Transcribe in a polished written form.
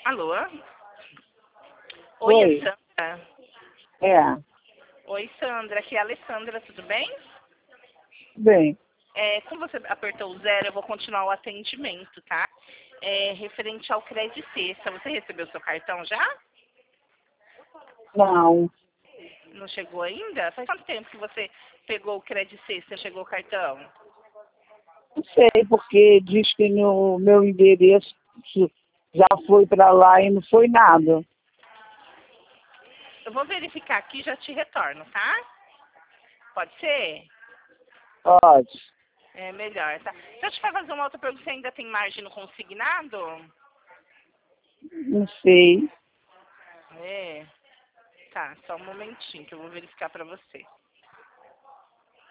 Alô? Oi, é Oi, Sandra? é, Oi, Sandra. Aqui é a Alessandra, tudo bem? bem, Como você apertou o 0, eu vou continuar o atendimento, tá? Referente ao Credit Sexta, você recebeu seu cartão já? não, Não chegou ainda? Faz quanto tempo que você pegou o Credit Sexta e chegou o cartão? não sei porque diz que no meu endereço já foi para lá e não foi nada. Eu vou verificar aqui e já te retorno, tá? Pode ser? Pode, É melhor, tá? Deixa eu te fazer uma outra pergunta. Você ainda tem margem no consignado? não sei. É. Tá, só um momentinho que eu vou verificar pra você.